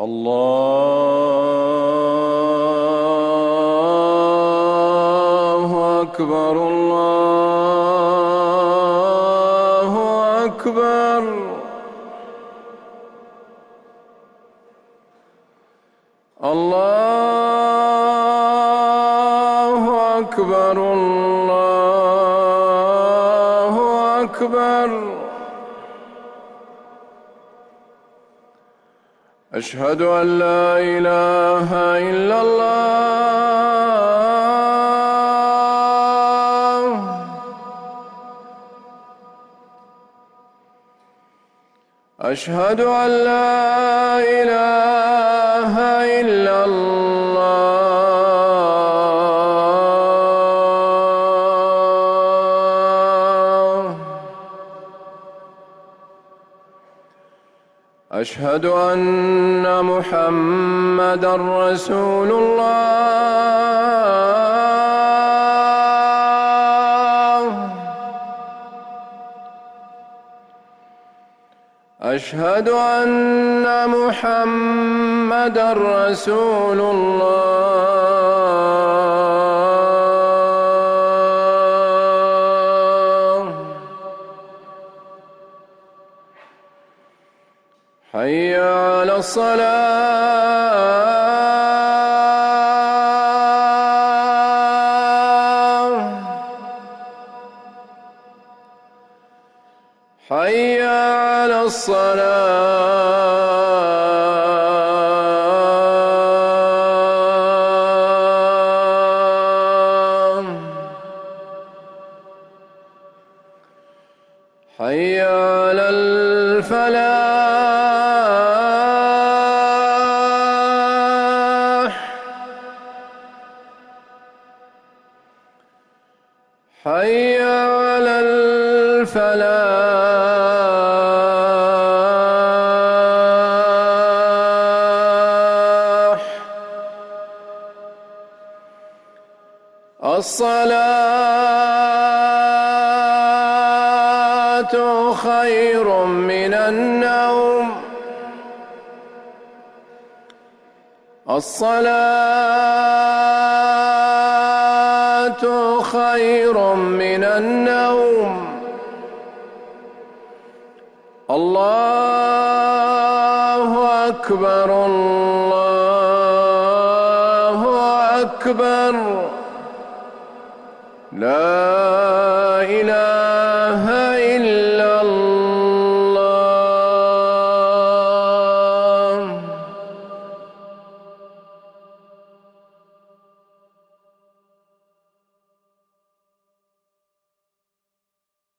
الله أكبر الله أكبر. الله أكبر الله أكبر. أشهد أن لا إله إلا الله. أشهد أن لا إله إلا الله. أشهد أن محمدًا رسول الله. أشهد أن محمدًا رسول الله. حي على الصلاة. حي على الصلاة. حي على الفلاح. حي على الفلاح. الصلاة خير من النوم. الصلاة خير من النوم. الله أكبر الله أكبر.